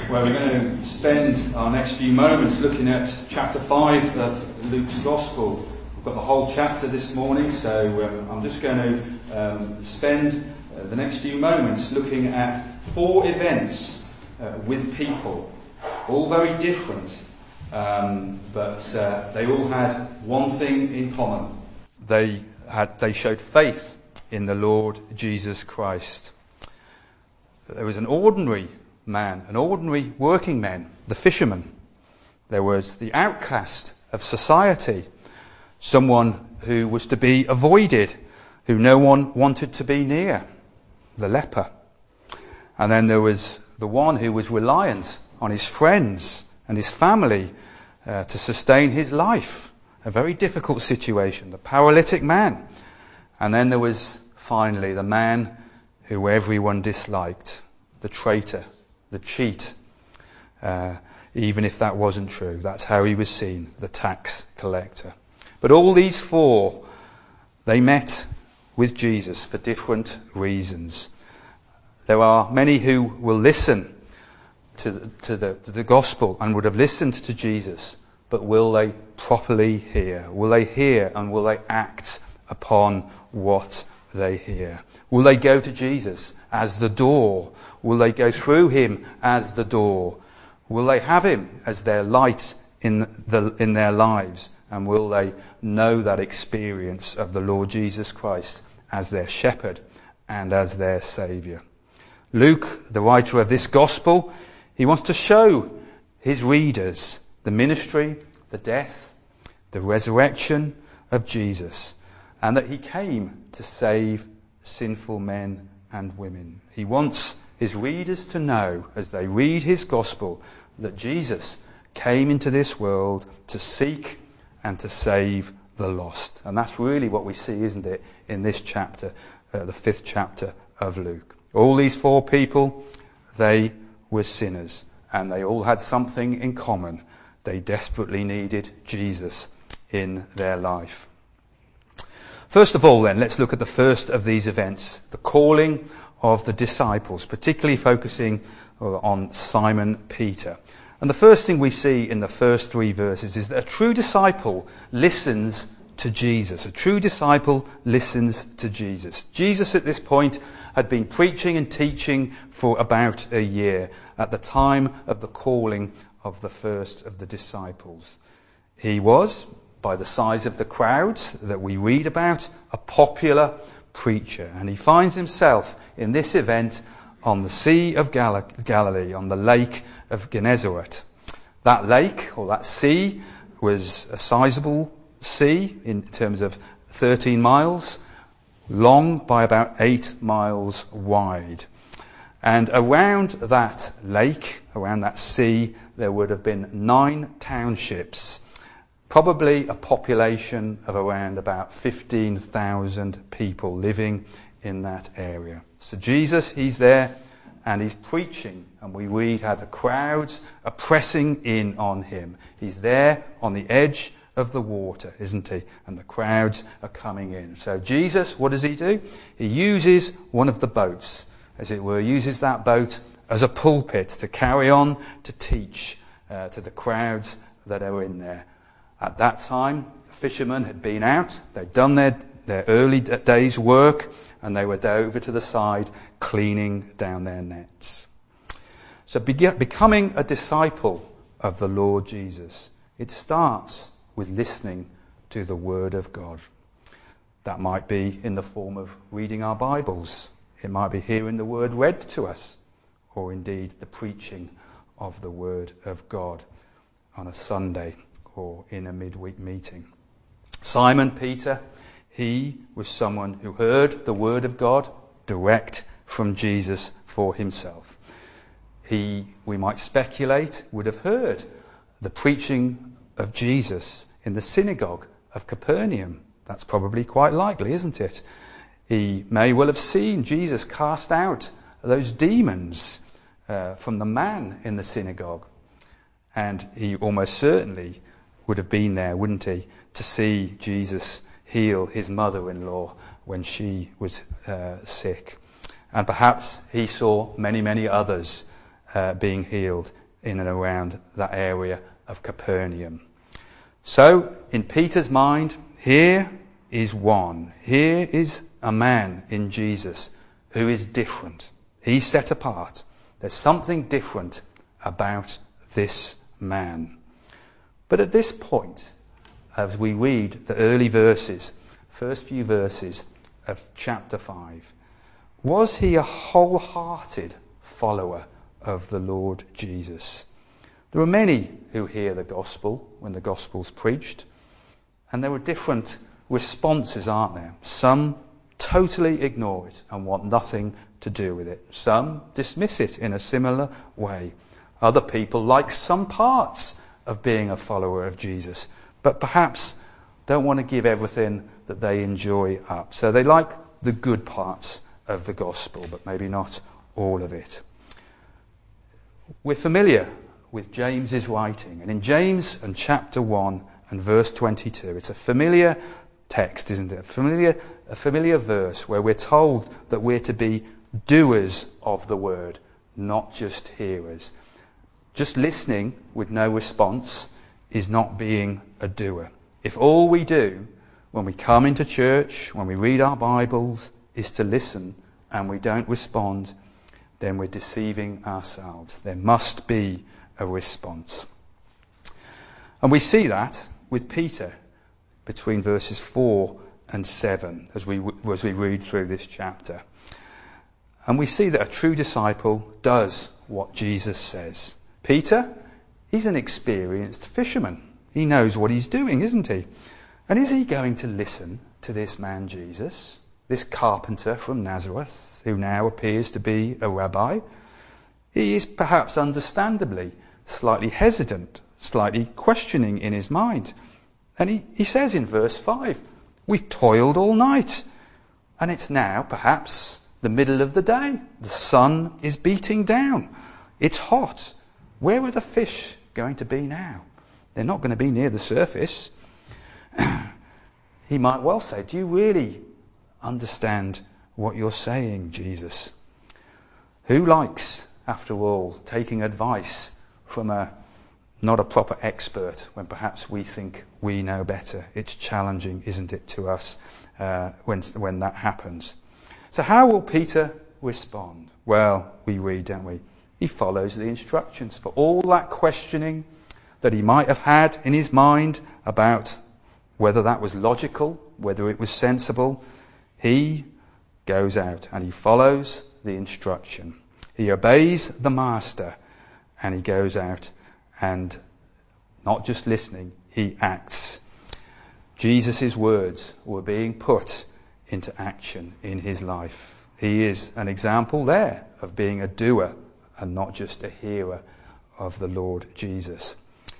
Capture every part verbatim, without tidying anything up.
Well, we're going to spend our next few moments looking at chapter five of Luke's Gospel. We've got the whole chapter this morning, so um, I'm just going to um, spend uh, the next few moments looking at four events uh, with people, all very different, um, but uh, they all had one thing in common. They had they showed faith in the Lord Jesus Christ. There was an ordinary man, an ordinary working man, the fisherman. There was the outcast of society, someone who was to be avoided, who no one wanted to be near, the leper. And then there was the one who was reliant on his friends and his family uh, to sustain his life, a very difficult situation, the paralytic man. And then there was finally the man who everyone disliked, the traitor, the cheat, uh, even if that wasn't true. That's how he was seen, the tax collector. But all these four, they met with Jesus for different reasons. There are many who will listen to the, to the, to the gospel and would have listened to Jesus, but will they properly hear? Will they hear and will they act upon what they hear? Will they go to Jesus as the door? Will they go through him as the door? Will they have him as their light in the in their lives? And will they know that experience of the Lord Jesus Christ as their shepherd and as their saviour? Luke, the writer of this gospel, he wants to show his readers the ministry, the death, the resurrection of Jesus, and that he came to save sinful men and women. He wants his readers to know, as they read his gospel, that Jesus came into this world to seek and to save the lost. And that's really what we see, isn't it, in this chapter, uh, the fifth chapter of Luke. All these four people, they were sinners, and they all had something in common. They desperately needed Jesus in their life. First of all, then, let's look at the first of these events, the calling of the disciples, particularly focusing on Simon Peter. And the first thing we see in the first three verses is that a true disciple listens to Jesus. A true disciple listens to Jesus. Jesus at this point had been preaching and teaching for about a year at the time of the calling of the first of the disciples. He was, by the size of the crowds that we read about, a popular preacher. And he finds himself in this event on the Sea of Gal- Galilee, on the Lake of Gennesaret. That lake, or that sea, was a sizable sea in terms of thirteen miles long by about eight miles wide. And around that lake, around that sea, there would have been nine townships, probably a population of around about fifteen thousand people living in that area. So Jesus, he's there and he's preaching, and we read how the crowds are pressing in on him. He's there on the edge of the water, isn't he? And the crowds are coming in. So Jesus, what does he do? He uses one of the boats, as it were, uses that boat as a pulpit to carry on to teach uh, to the crowds that are in there. At that time, the fishermen had been out, they'd done their, their early day's work, and they were over to the side cleaning down their nets. So be- becoming a disciple of the Lord Jesus, it starts with listening to the Word of God. That might be in the form of reading our Bibles. It might be hearing the Word read to us, or indeed the preaching of the Word of God on a Sunday or in a midweek meeting. Simon Peter, he was someone who heard the Word of God direct from Jesus for himself. He, we might speculate, would have heard the preaching of Jesus in the synagogue of Capernaum. That's probably quite likely, isn't it? He may well have seen Jesus cast out those demons uh, from the man in the synagogue. And he almost certainly would have been there, wouldn't he, to see Jesus heal his mother-in-law when she was uh, sick. And perhaps he saw many, many others uh, being healed in and around that area of Capernaum. So, in Peter's mind, here is one. Here is a man in Jesus who is different. He's set apart. There's something different about this man. But at this point, as we read the early verses, first few verses of chapter five, was he a wholehearted follower of the Lord Jesus? There are many who hear the gospel when the gospel's preached, and there are different responses, aren't there? Some totally ignore it and want nothing to do with it. Some dismiss it in a similar way. Other people like some parts of being a follower of Jesus, but perhaps don't want to give everything that they enjoy up. So they like the good parts of the gospel, but maybe not all of it. We're familiar with James's writing, and in James and chapter one and verse twenty-two, it's a familiar text, isn't it? A familiar, a familiar verse where we're told that we're to be doers of the word, not just hearers. Just listening with no response is not being a doer. If all we do when we come into church, when we read our Bibles, is to listen and we don't respond, then we're deceiving ourselves. There must be a response. And we see that with Peter between verses four and seven as we as we read through this chapter. And we see that a true disciple does what Jesus says. Peter, he's an experienced fisherman. He knows what he's doing, isn't he? And is he going to listen to this man Jesus, this carpenter from Nazareth, who now appears to be a rabbi? He is perhaps understandably slightly hesitant, slightly questioning in his mind. And he, he says in verse five, we've toiled all night, and it's now perhaps the middle of the day. The sun is beating down. It's hot. Where are the fish going to be now? They're not going to be near the surface. He might well say, do you really understand what you're saying, Jesus? Who likes, after all, taking advice from a not a proper expert when perhaps we think we know better? It's challenging, isn't it, to us uh, when, when that happens. So how will Peter respond? Well, we read, don't we? He follows the instructions. For all that questioning that he might have had in his mind about whether that was logical, whether it was sensible, he goes out and he follows the instruction. He obeys the master and he goes out and not just listening, he acts. Jesus' words were being put into action in his life. He is an example there of being a doer and not just a hearer of the Lord Jesus.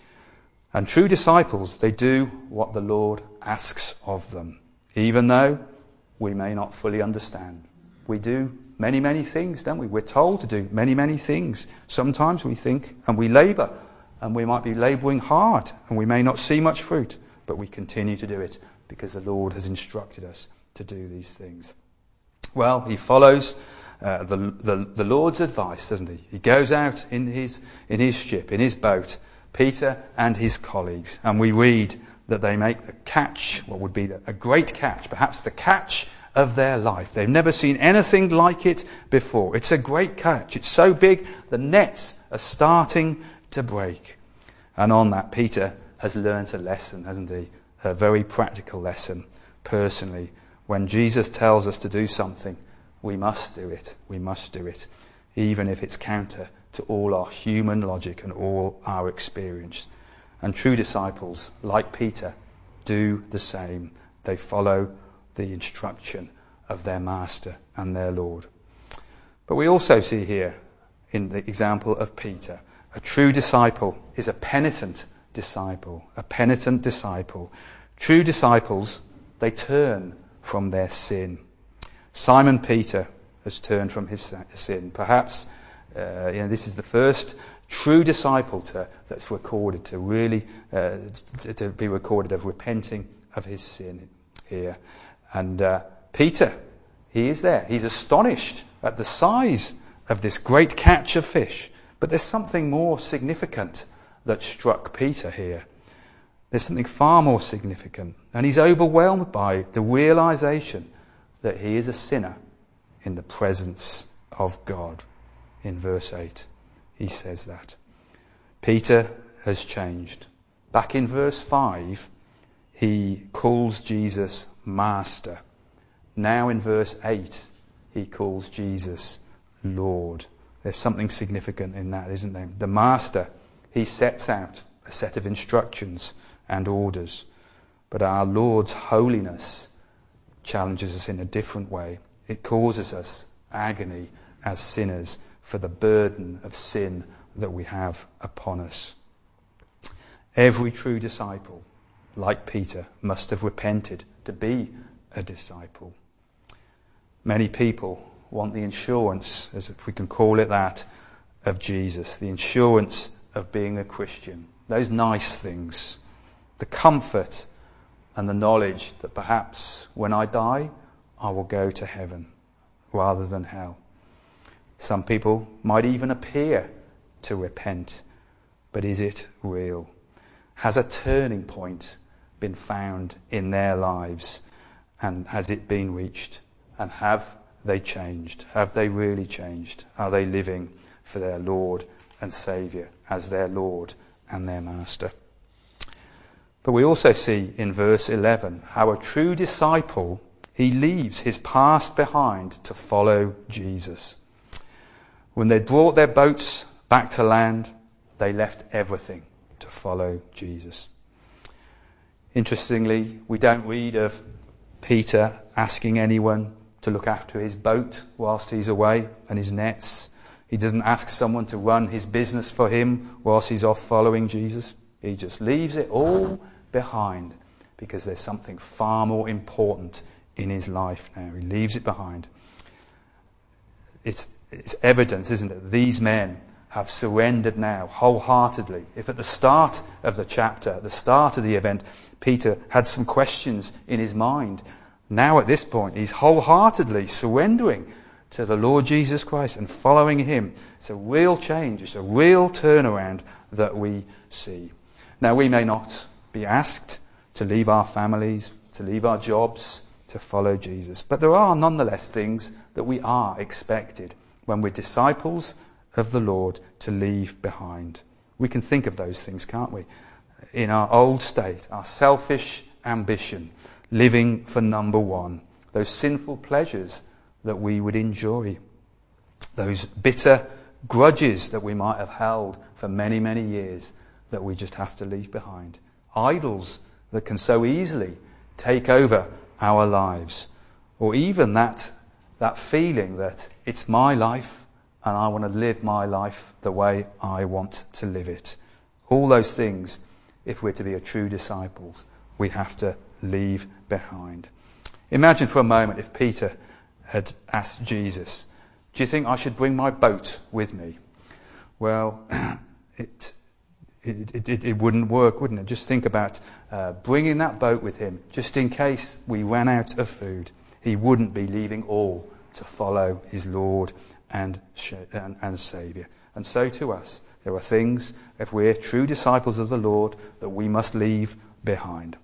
And true disciples, they do what the Lord asks of them, even though we may not fully understand. We do many, many things, don't we? We're told to do many, many things. Sometimes we think and we labour, and we might be labouring hard, and we may not see much fruit, but we continue to do it because the Lord has instructed us to do these things. Well, he follows uh, the, the the Lord's advice, doesn't he? He goes out in his in his ship, in his boat, Peter and his colleagues, and we read that they make the catch, what would be a great catch, perhaps the catch of their life. They've never seen anything like it before. It's a great catch. It's so big, the nets are starting to break. And on that, Peter has learnt a lesson, hasn't he? A very practical lesson, personally. When Jesus tells us to do something, we must do it. We must do it, even if it's counter to all our human logic and all our experience. And true disciples, like Peter, do the same. They follow the instruction of their master and their Lord. But we also see here, in the example of Peter, a true disciple is a penitent disciple. A penitent disciple. True disciples, they turn from their sin. Simon Peter has turned from his sin. Perhaps uh, you know, this is the first true disciple to, that's recorded to really uh, to, to be recorded of repenting of his sin here. And uh, Peter, he is there. He's astonished at the size of this great catch of fish. But there's something more significant that struck Peter here. There's something far more significant. And he's overwhelmed by the realization that he is a sinner in the presence of God. In verse eight, he says that. Peter has changed. Back in verse five, he calls Jesus Master. Now in verse eight, he calls Jesus Lord. There's something significant in that, isn't there? The Master, he sets out a set of instructions and orders. But our Lord's holiness challenges us in a different way. It causes us agony as sinners for the burden of sin that we have upon us. Every true disciple, like Peter, must have repented to be a disciple. Many people want the insurance, as if we can call it that, of Jesus, the insurance of being a Christian. Those nice things, the comfort and the knowledge that perhaps when I die, I will go to heaven rather than hell. Some people might even appear to repent, but is it real? Has a turning point been found in their lives, and has it been reached? And have they changed? Have they really changed? Are they living for their Lord and Saviour as their Lord and their Master? But we also see in verse eleven how a true disciple, he leaves his past behind to follow Jesus. When they brought their boats back to land, they left everything to follow Jesus. Interestingly, we don't read of Peter asking anyone to look after his boat whilst he's away and his nets. He doesn't ask someone to run his business for him whilst he's off following Jesus. He just leaves it all behind because there's something far more important in his life now. He leaves it behind. It's, it's evidence, isn't it? These men have surrendered now wholeheartedly. If at the start of the chapter, at the start of the event, Peter had some questions in his mind, now at this point he's wholeheartedly surrendering to the Lord Jesus Christ and following him. It's a real change, it's a real turnaround that we see. Now we may not be asked to leave our families, to leave our jobs, to follow Jesus, but there are nonetheless things that we are expected when we're disciples of the Lord to leave behind. We can think of those things, can't we? In our old state, our selfish ambition, living for number one, those sinful pleasures that we would enjoy, those bitter grudges that we might have held for many, many years that we just have to leave behind, idols that can so easily take over our lives, or even that, that feeling that it's my life and I want to live my life the way I want to live it. All those things, if we're to be a true disciple, we have to leave behind. Imagine for a moment if Peter had asked Jesus, do you think I should bring my boat with me? Well, it, it, it, it wouldn't work, wouldn't it? Just think about uh, bringing that boat with him, just in case we ran out of food. He wouldn't be leaving all to follow his Lord and, and, and Saviour. And so to us, there are things, if we're true disciples of the Lord, that we must leave behind.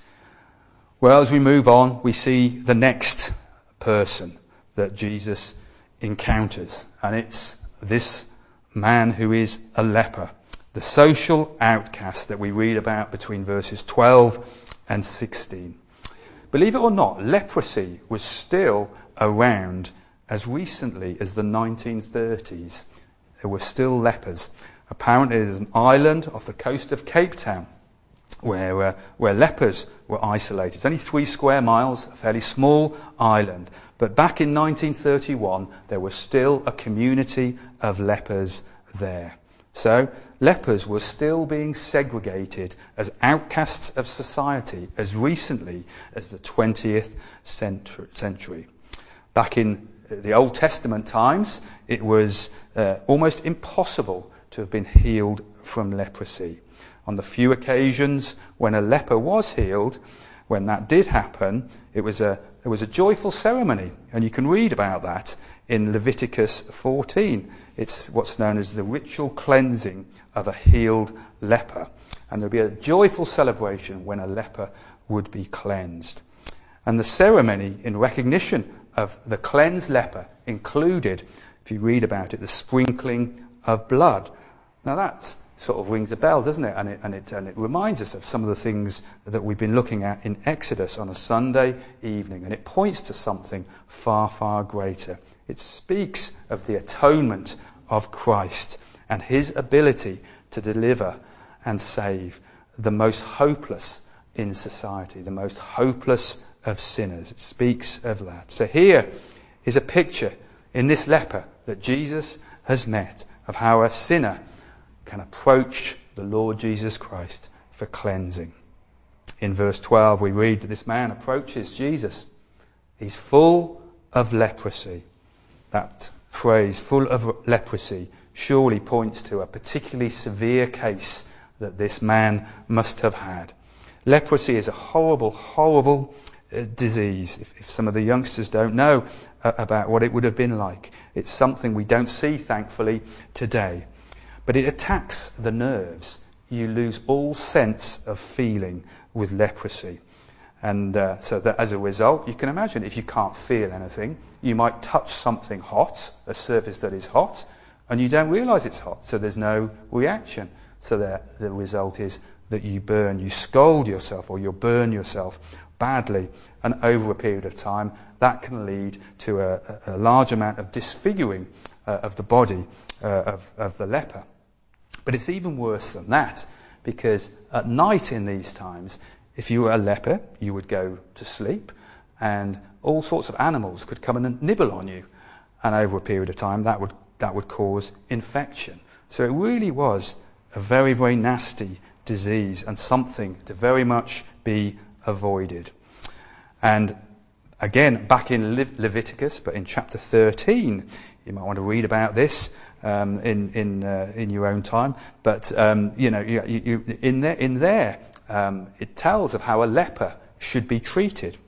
Well, as we move on, we see the next person that Jesus encounters, and it's this man who is a leper, the social outcast that we read about between verses twelve and sixteen. Believe it or not, leprosy was still around as recently as the nineteen thirties. There were still lepers. Apparently there's an island off the coast of Cape Town where uh, where lepers were isolated. It's only three square miles, a fairly small island. But back in nineteen thirty-one, there was still a community of lepers there. So lepers were still being segregated as outcasts of society as recently as the twentieth century. Back in the Old Testament times, it was uh, almost impossible to have been healed from leprosy. On the few occasions when a leper was healed, when that did happen, it was a it was a joyful ceremony, and you can read about that in Leviticus fourteen. It's what's known as the ritual cleansing of a healed leper, and there'll be a joyful celebration when a leper would be cleansed. And the ceremony in recognition of the cleansed leper included, if you read about it, the sprinkling of blood. Now that sort of rings a bell, doesn't it? And it, and it and it reminds us of some of the things that we've been looking at in Exodus on a Sunday evening, and it points to something far, far greater. It speaks of the atonement of Christ and his ability to deliver and save the most hopeless in society, the most hopeless of sinners. It speaks of that. So here is a picture in this leper that Jesus has met of how a sinner can approach the Lord Jesus Christ for cleansing. In verse twelve we read that this man approaches Jesus. He's full of leprosy. That phrase, full of leprosy, surely points to a particularly severe case that this man must have had. Leprosy is a horrible, horrible uh, disease. If, if some of the youngsters don't know uh, about what it would have been like, it's something we don't see, thankfully, today. But it attacks the nerves. You lose all sense of feeling with leprosy. And uh, so that as a result, you can imagine if you can't feel anything, you might touch something hot, a surface that is hot, and you don't realise it's hot, so there's no reaction. So that the result is that you burn, you scald yourself, or you burn yourself badly. And over a period of time, that can lead to a, a large amount of disfiguring uh, of the body uh, of, of the leper. But it's even worse than that, because at night in these times, if you were a leper, you would go to sleep, and all sorts of animals could come and nibble on you. And over a period of time, that would that would cause infection. So it really was a very, very nasty disease, and something to very much be avoided. And again, back in Le- Leviticus, but in chapter thirteen, you might want to read about this um, in in uh, in your own time. But um, you know, you, you, in there, in there, um, it tells of how a leper should be treated.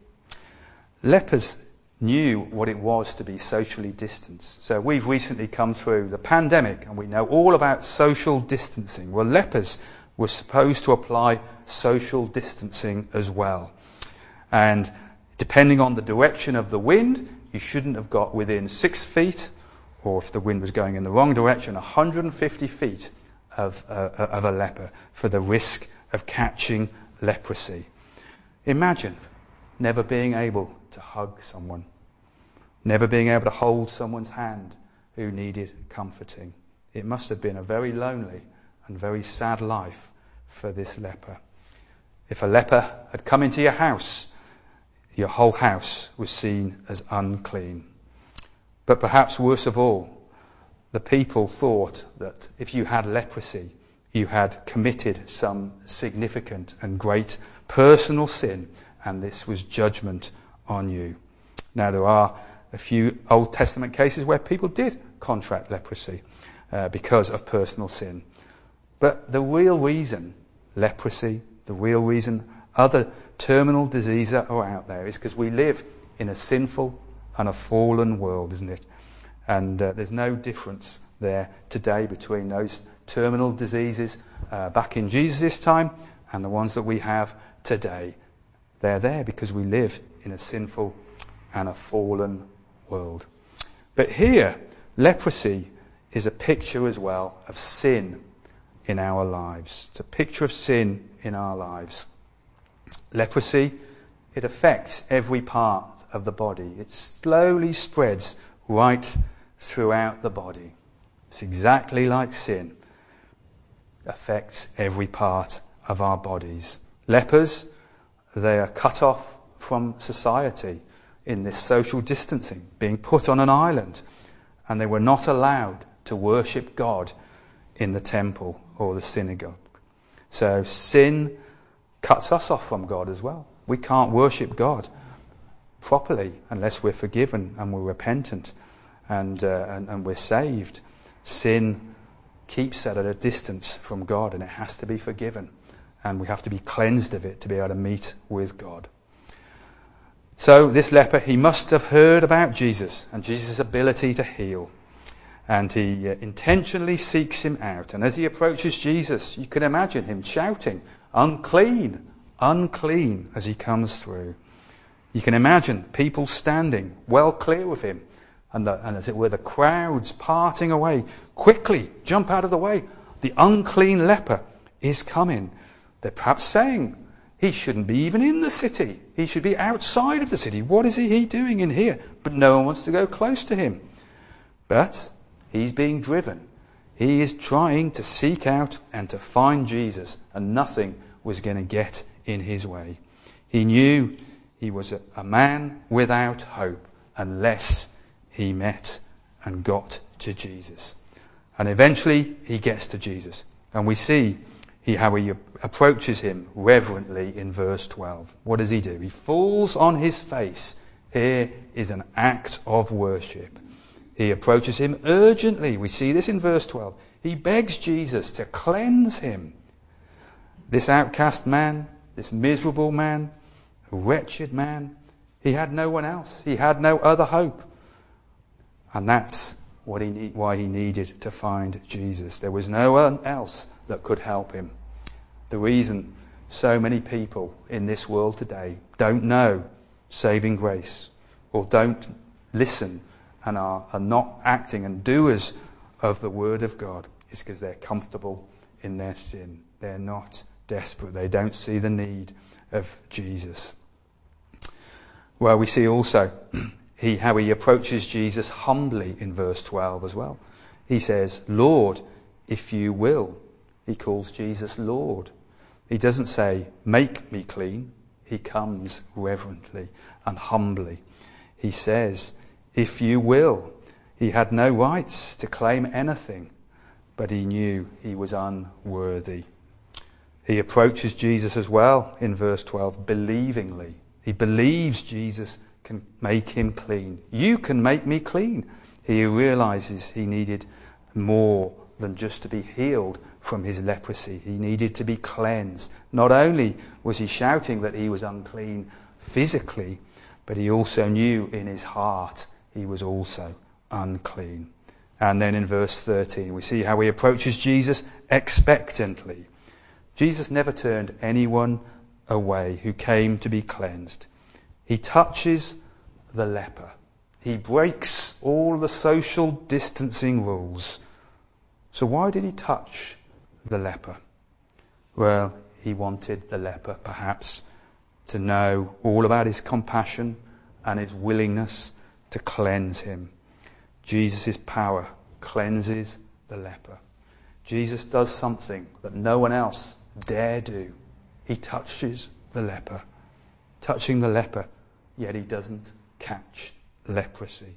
Lepers knew what it was to be socially distanced. So we've recently come through the pandemic, and we know all about social distancing. Well, lepers were supposed to apply social distancing as well. And depending on the direction of the wind, you shouldn't have got within six feet, or if the wind was going in the wrong direction, one hundred fifty feet of, uh, of a leper, for the risk of catching leprosy. Imagine never being able to hug someone, never being able to hold someone's hand who needed comforting. It must have been a very lonely and very sad life for this leper. If a leper had come into your house, your whole house was seen as unclean. But perhaps worst of all, the people thought that if you had leprosy, you had committed some significant and great personal sin, and this was judgment on you. Now, there are a few Old Testament cases where people did contract leprosy uh, because of personal sin. But the real reason leprosy, the real reason other terminal diseases are out there is because we live in a sinful and a fallen world, isn't it? And uh, there's no difference there today between those terminal diseases uh, back in Jesus' time and the ones that we have today. They're there because we live in a sinful and a fallen world. But here, leprosy is a picture as well of sin in our lives. It's a picture of sin in our lives. Leprosy, it affects every part of the body. It slowly spreads right throughout the body. It's exactly like sin. It affects every part of our bodies. Lepers, they are cut off from society in this social distancing, being put on an island, and they were not allowed to worship God in the temple or the synagogue. So sin cuts us off from God as well. We can't worship God properly unless we're forgiven and we're repentant and, uh, and, and we're saved. Sin keeps us at a distance from God, and it has to be forgiven. and we have to be cleansed of it to be able to meet with God. So this leper, he must have heard about Jesus and Jesus' ability to heal. And he uh, intentionally seeks him out. And as he approaches Jesus, you can imagine him shouting, "Unclean, unclean," as he comes through. You can imagine people standing well clear of him. And, the, and as it were, the crowds parting away. "Quickly, jump out of the way. The unclean leper is coming." They're perhaps saying, "He shouldn't be even in the city. He should be outside of the city. What is he doing in here?" But no one wants to go close to him. But he's being driven. He is trying to seek out and to find Jesus, and nothing was going to get in his way. He knew he was a, a man without hope unless he met and got to Jesus. And eventually he gets to Jesus. And we see he, how he approaches him reverently in verse twelve. What does he do? He falls on his face. Here is an act of worship. He approaches him urgently. We see this in verse twelve. He begs Jesus to cleanse him. This outcast man, this miserable man, wretched man, he had no one else. He had no other hope. And that's what he need, why he needed to find Jesus. There was no one else that could help him. The reason so many people in this world today don't know saving grace, or don't listen and are, are not acting and doers of the Word of God, is because they're comfortable in their sin. They're not desperate. They don't see the need of Jesus. Well, we see also he how he approaches Jesus humbly in verse twelve as well. He says, "Lord, if you will." He calls Jesus Lord. He doesn't say, "Make me clean." He comes reverently and humbly. He says, "If you will." He had no rights to claim anything, but he knew he was unworthy. He approaches Jesus as well in verse twelve, believingly. He believes Jesus can make him clean. "You can make me clean." He realizes he needed more than just to be healed from his leprosy. He needed to be cleansed. Not only was he shouting that he was unclean physically, but he also knew in his heart he was also unclean. And then in verse thirteen, we see how he approaches Jesus expectantly. Jesus never turned anyone away who came to be cleansed. He touches the leper. He breaks all the social distancing rules. So why did he touch the leper? Well, he wanted the leper perhaps to know all about his compassion and his willingness to cleanse him. Jesus' power cleanses the leper. Jesus does something that no one else dare do. He touches the leper. Touching the leper, yet he doesn't catch leprosy.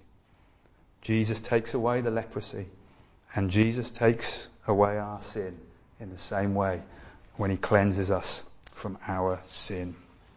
Jesus takes away the leprosy, and Jesus takes away our sin in the same way when he cleanses us from our sin.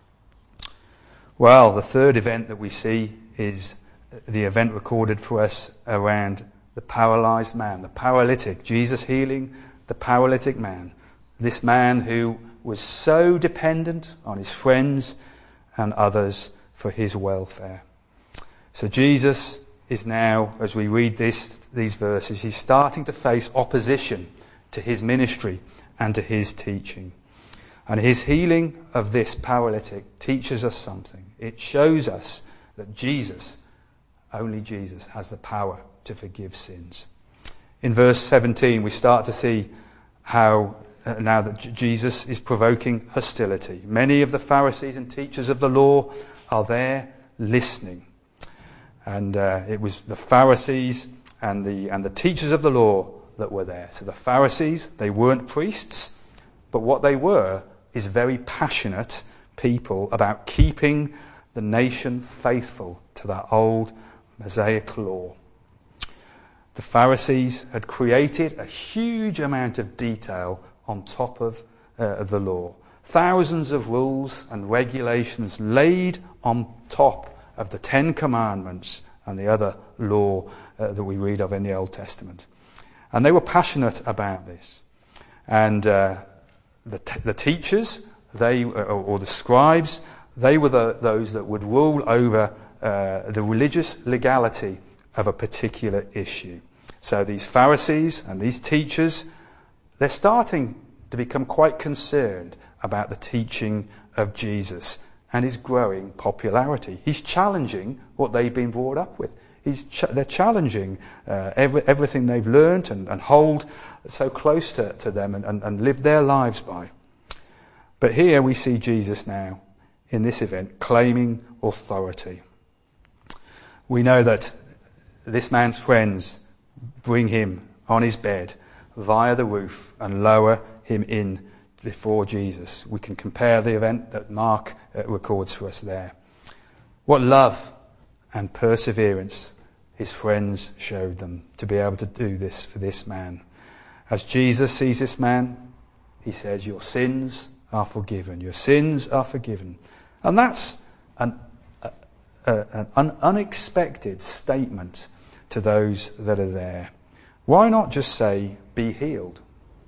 Well, the third event that we see is the event recorded for us around the paralyzed man, the paralytic. Jesus healing the paralytic man. This man who was so dependent on his friends and others for his welfare. So Jesus is now, as we read this, these verses, he's starting to face opposition to his ministry and to his teaching. And his healing of this paralytic teaches us something. It shows us that Jesus, only Jesus, has the power to forgive sins. In verse seventeen, we start to see how uh, now that J- Jesus is provoking hostility. Many of the Pharisees and teachers of the law are there listening. And uh, it was the Pharisees and the and the teachers of the law that were there. So the Pharisees, they weren't priests, but what they were is very passionate people about keeping the nation faithful to that old Mosaic law. The Pharisees had created a huge amount of detail on top of uh, the law. Thousands of rules and regulations laid on top of the Ten Commandments and the other law uh, that we read of in the Old Testament. And they were passionate about this. And uh, the, t- the teachers, they or, or the scribes, they were the, those that would rule over uh, the religious legality of a particular issue. So these Pharisees and these teachers, they're starting to become quite concerned about the teaching of Jesus and his growing popularity. He's challenging what they've been brought up with. He's ch- they're challenging uh, every, everything they've learnt and, and hold so close to, to them and, and, and live their lives by. But here we see Jesus now, in this event, claiming authority. We know that this man's friends bring him on his bed via the roof and lower him in before Jesus. We can compare the event that Mark uh, records for us there. What love and perseverance his friends showed them to be able to do this for this man. As Jesus sees this man, he says, your sins are forgiven. Your sins are forgiven. And that's an, a, a, an unexpected statement to those that are there. Why not just say, be healed?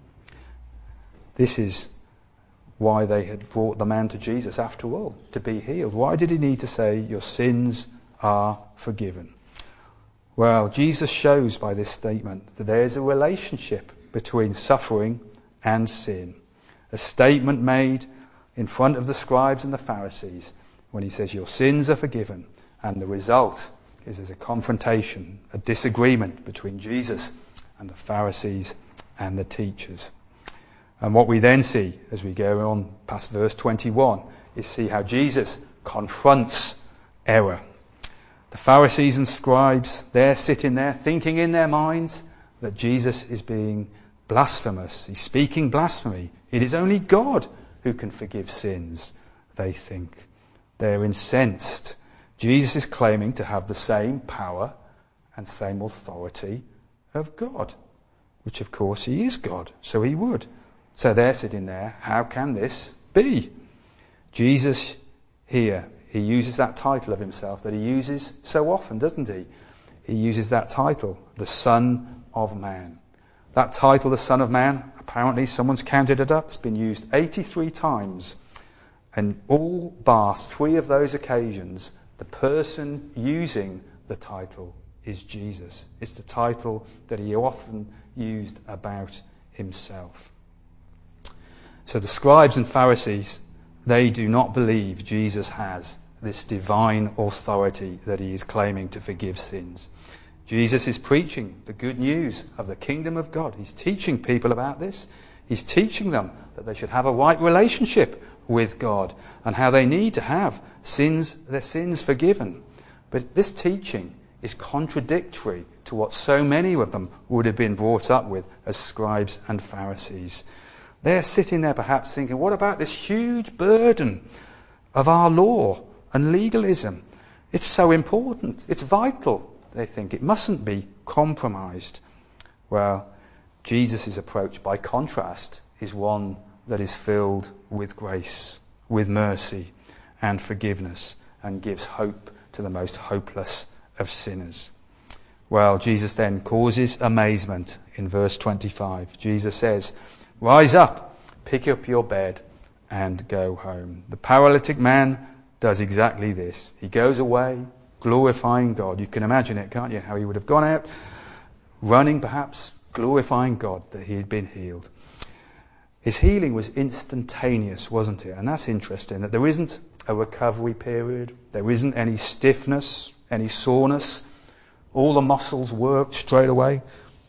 This is why they had brought the man to Jesus after all, to be healed. Why did he need to say, your sins are forgiven? Well, Jesus shows by this statement that there is a relationship between suffering and sin. A statement made in front of the scribes and the Pharisees when he says, your sins are forgiven. And the result is there's a confrontation, a disagreement between Jesus and the Pharisees and the teachers. And what we then see as we go on past verse twenty-one is see how Jesus confronts error. The Pharisees and scribes, they're sitting there thinking in their minds that Jesus is being blasphemous. He's speaking blasphemy. It is only God who can forgive sins, they think. They're incensed. Jesus is claiming to have the same power and same authority of God, which of course he is God, so he would. So they're sitting there, how can this be? Jesus here, he uses that title of himself that he uses so often, doesn't he? He uses that title, the Son of Man. That title, the Son of Man, apparently someone's counted it up, it's been used eighty-three times. And all bar three of those occasions, the person using the title is Jesus. It's the title that he often used about himself. So the scribes and Pharisees, they do not believe Jesus has this divine authority that he is claiming to forgive sins. Jesus is preaching the good news of the kingdom of God. He's teaching people about this. He's teaching them that they should have a right relationship with God and how they need to have sins, their sins forgiven. But this teaching is contradictory to what so many of them would have been brought up with as scribes and Pharisees. They're sitting there perhaps thinking, what about this huge burden of our law and legalism? It's so important. It's vital, they think. It mustn't be compromised. Well, Jesus' approach, by contrast, is one that is filled with grace, with mercy and forgiveness, and gives hope to the most hopeless of sinners. Well, Jesus then causes amazement in verse twenty-five. Jesus says, rise up, pick up your bed, and go home. The paralytic man does exactly this. He goes away, glorifying God. You can imagine it, can't you? How he would have gone out, running perhaps, glorifying God that he had been healed. His healing was instantaneous, wasn't it? And that's interesting, that there isn't a recovery period. There isn't any stiffness, any soreness. All the muscles worked straight away.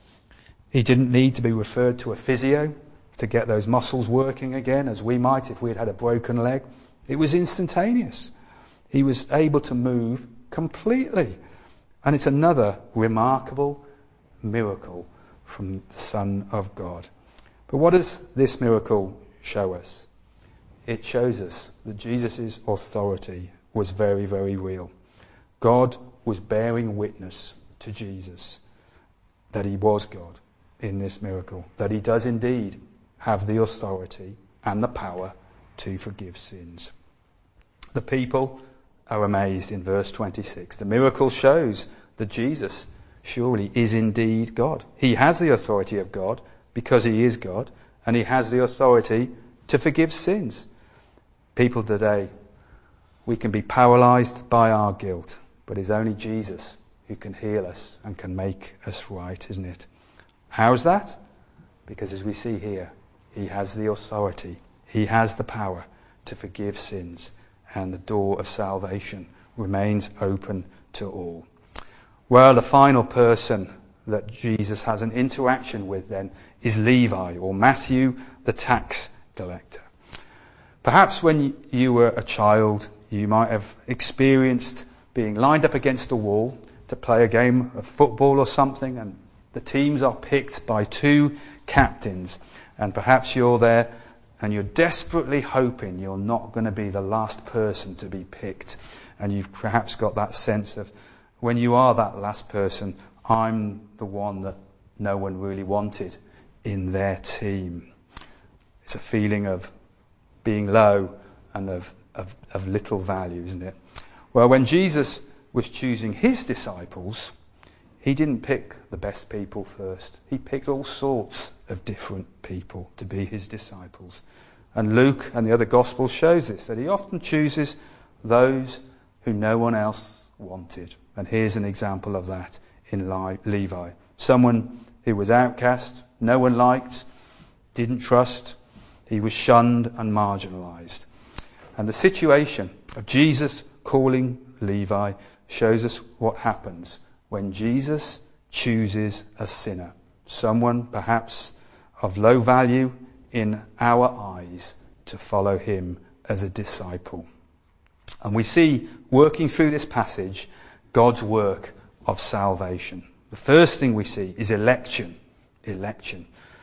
He didn't need to be referred to a physio to get those muscles working again, as we might if we had had a broken leg. It was instantaneous. He was able to move completely. And it's another remarkable miracle from the Son of God. But what does this miracle show us? It shows us that Jesus' authority was very, very real. God was bearing witness to Jesus that he was God in this miracle, that he does indeed have the authority and the power to forgive sins. The people are amazed in verse twenty-six. The miracle shows that Jesus surely is indeed God. He has the authority of God because he is God, and he has the authority to forgive sins. People today, we can be paralysed by our guilt, but it's only Jesus who can heal us and can make us right, isn't it? How's that? Because as we see here, he has the authority, he has the power to forgive sins, and the door of salvation remains open to all. Well, the final person that Jesus has an interaction with then is Levi, or Matthew, the tax collector. Perhaps when you were a child, you might have experienced being lined up against a wall to play a game of football or something, and the teams are picked by two captains, and perhaps you're there and you're desperately hoping you're not going to be the last person to be picked, and you've perhaps got that sense of, when you are that last person, I'm the one that no one really wanted in their team. It's a feeling of being low and of, of, of little value, isn't it? Well, when Jesus was choosing his disciples, he didn't pick the best people first. He picked all sorts of different people to be his disciples. And Luke and the other Gospels shows this, that he often chooses those who no one else wanted. And here's an example of that in Levi. Someone who was outcast, no one liked, didn't trust. He was shunned and marginalised. And the situation of Jesus calling Levi shows us what happens when Jesus chooses a sinner, someone perhaps of low value in our eyes, to follow him as a disciple. And we see, working through this passage, God's work of salvation. The first thing we see is election. Election.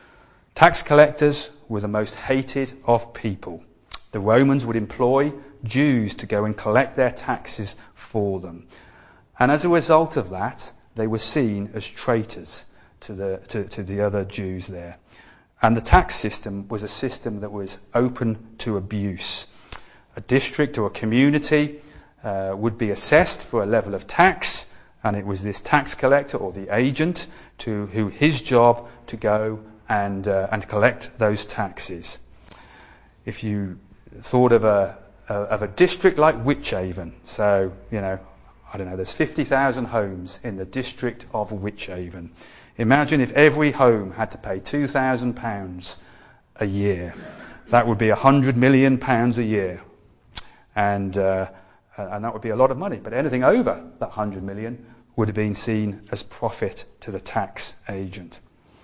Tax collectors were the most hated of people. The Romans would employ Jews to go and collect their taxes for them. And as a result of that, they were seen as traitors to the, to, to the other Jews there. And the tax system was a system that was open to abuse. A district or a community uh, would be assessed for a level of tax, and it was this tax collector or the agent to who his job to go and uh, and collect those taxes. If you thought of a, a of a district like Wychavon, so you know, I don't know, there's fifty thousand homes in the district of Wychavon. Imagine if every home had to pay two thousand pounds a year. That would be one hundred million pounds a year. And uh, and that would be a lot of money. But anything over that one hundred million would have been seen as profit to the tax agent.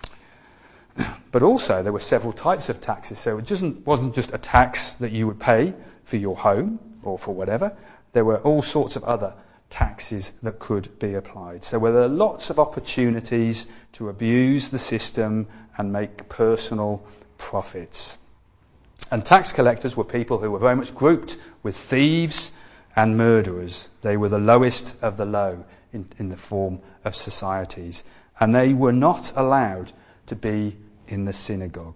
But also there were several types of taxes. So it just wasn't just a tax that you would pay for your home or for whatever. There were all sorts of other taxes that could be applied. So there were lots of opportunities to abuse the system and make personal profits. And tax collectors were people who were very much grouped with thieves and murderers. They were the lowest of the low in, in the form of societies. And they were not allowed to be in the synagogue.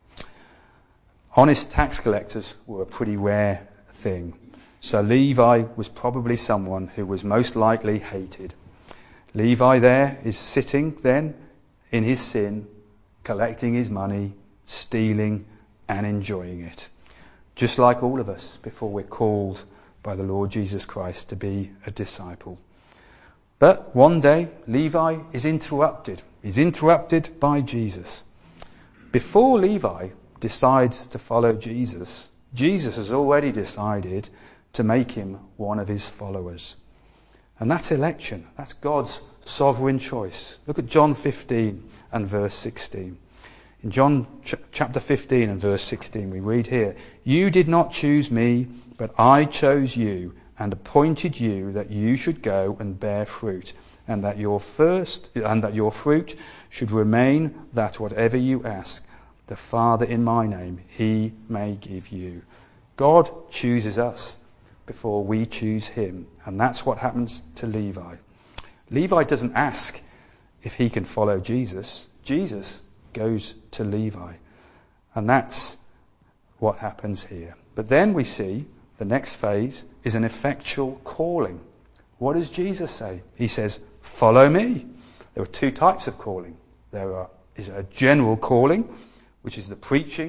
Honest tax collectors were a pretty rare thing. So Levi was probably someone who was most likely hated. Levi there is sitting then in his sin, collecting his money, stealing and enjoying it. Just like all of us before we're called by the Lord Jesus Christ to be a disciple. But one day Levi is interrupted. He's interrupted by Jesus. Before Levi decides to follow Jesus, Jesus has already decided to make him one of his followers. And that's election. That's God's sovereign choice. Look at John fifteen and verse sixteen. In John ch- chapter fifteen and verse sixteen we read here, "You did not choose me, but I chose you and appointed you that you should go and bear fruit, and that your first and that your fruit should remain, that whatever you ask the Father in my name, he may give you." God chooses us before we choose him. And that's what happens to Levi. Levi doesn't ask if he can follow Jesus. Jesus goes to Levi. And that's what happens here. But then we see the next phase is an effectual calling. What does Jesus say? He says, "Follow me." There are two types of calling. There are, is a general calling, which is the preaching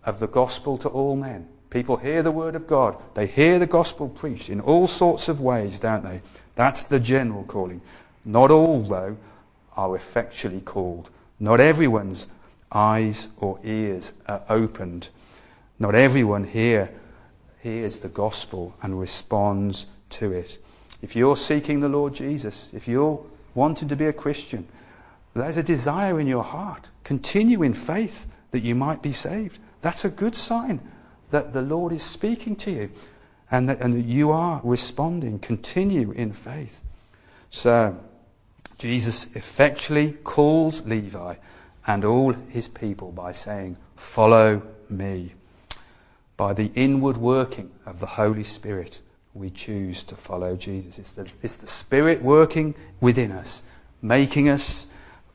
of the gospel to all men. People hear the word of God. They hear the gospel preached in all sorts of ways, don't they? That's the general calling. Not all, though, are effectually called. Not everyone's eyes or ears are opened. Not everyone here hears the gospel and responds to it. If you're seeking the Lord Jesus, if you're wanting to be a Christian, there's a desire in your heart. Continue in faith that you might be saved. That's a good sign that the Lord is speaking to you and that, and that you are responding. Continue in faith. So, Jesus effectually calls Levi and all his people by saying, "Follow me." By the inward working of the Holy Spirit, we choose to follow Jesus. It's the, it's the Spirit working within us, making us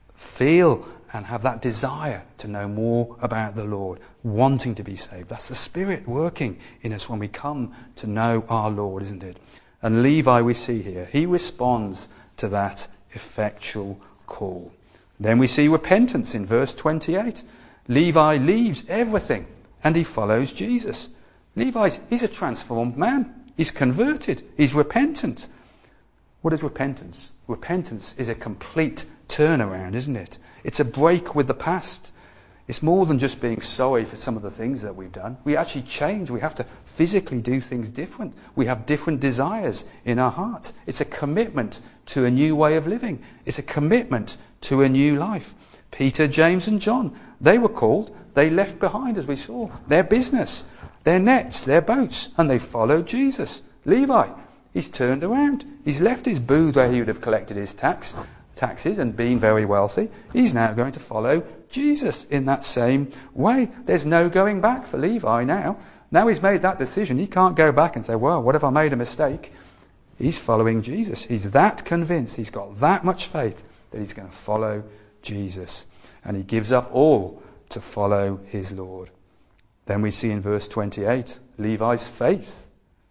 feel and have that desire to know more about the Lord, wanting to be saved. That's the Spirit working in us when we come to know our Lord, isn't it? And Levi, we see here, he responds to that effectual call. Then we see repentance in verse twenty-eight. Levi leaves everything and he follows Jesus. Levi's, he's a transformed man. He's converted. He's repentant. What is repentance? Repentance is a complete turnaround, isn't it? It's a break with the past. It's more than just being sorry for some of the things that we've done. We actually change. We have to physically do things different. We have different desires in our hearts. It's a commitment to a new way of living. It's a commitment to a new life. Peter, James and John, they were called. They left behind, as we saw, their business, their nets, their boats, and they followed Jesus. Levi, he's turned around. He's left his booth where he would have collected his tax, taxes and been very wealthy. He's now going to follow Jesus in that same way. There's no going back for Levi now. Now he's made that decision. He can't go back and say, well, what if I made a mistake? He's following Jesus. He's that convinced. He's got that much faith that he's going to follow Jesus. And he gives up all to follow his Lord. Then we see in verse twenty-eight, Levi's faith.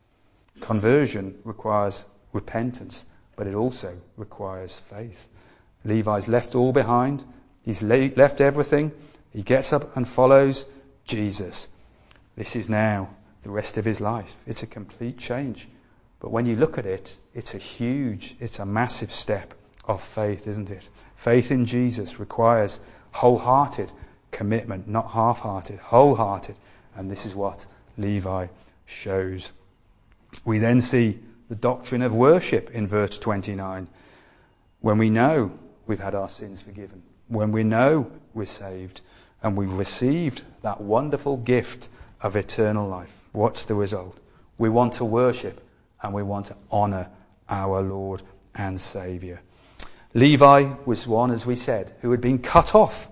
Conversion requires repentance, but it also requires faith. Levi's left all behind. He's left everything. He gets up and follows Jesus. This is now the rest of his life. It's a complete change. But when you look at it, it's a huge, it's a massive step of faith, isn't it? Faith in Jesus requires wholehearted commitment, not half-hearted, wholehearted. And this is what Levi shows. We then see the doctrine of worship in verse twenty-nine. When we know we've had our sins forgiven, when we know we're saved, and we've received that wonderful gift of eternal life, what's the result? We want to worship and we want to honour our Lord and Saviour. Levi was one, as we said, who had been cut off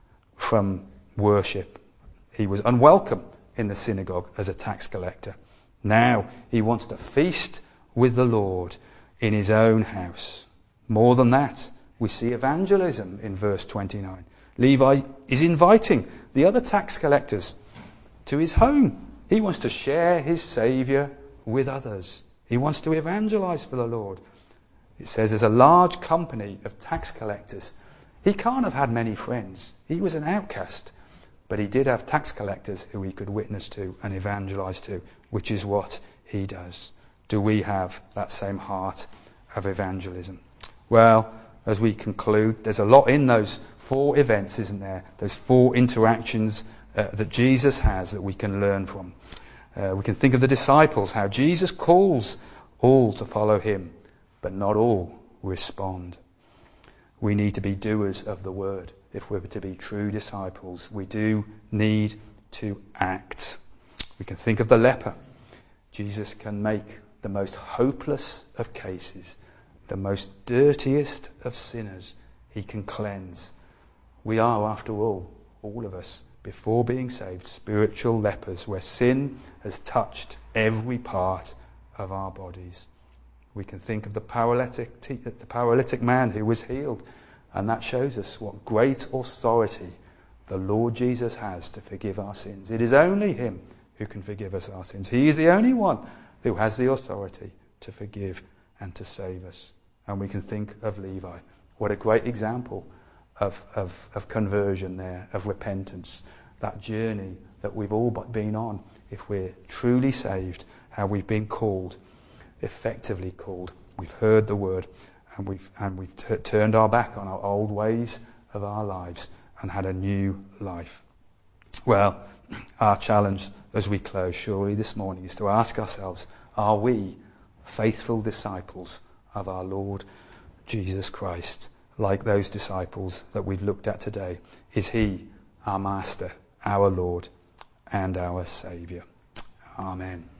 from worship. He was unwelcome in the synagogue as a tax collector. Now he wants to feast with the Lord in his own house. More than that, we see evangelism in verse twenty-nine. Levi is inviting the other tax collectors to his home. He wants to share his Saviour with others. He wants to evangelize for the Lord. It says there's a large company of tax collectors. He can't have had many friends. He was an outcast. But he did have tax collectors who he could witness to and evangelize to, which is what he does. Do we have that same heart of evangelism? Well, as we conclude, there's a lot in those four events, isn't there? Those four interactions uh, that Jesus has that we can learn from. Uh, we can think of the disciples, how Jesus calls all to follow him, but not all respond. We need to be doers of the word. If we're to be true disciples, we do need to act. We can think of the leper. Jesus can make the most hopeless of cases, the most dirtiest of sinners, he can cleanse. We are, after all, all of us, before being saved, spiritual lepers, where sin has touched every part of our bodies. We can think of the paralytic, the paralytic man who was healed, and that shows us what great authority the Lord Jesus has to forgive our sins. It is only him who can forgive us our sins. He is the only one who has the authority to forgive and to save us. And we can think of Levi. What a great example of, of, of conversion there, of repentance. that journey that we've all been on, if we're truly saved, how we've been called, effectively called. We've heard the word, and we've and we've t- turned our back on our old ways of our lives and had a new life. Well, our challenge as we close surely this morning is to ask ourselves, are we faithful disciples of our Lord Jesus Christ, like those disciples that we've looked at today? Is he our Master, our Lord, and our Saviour? Amen.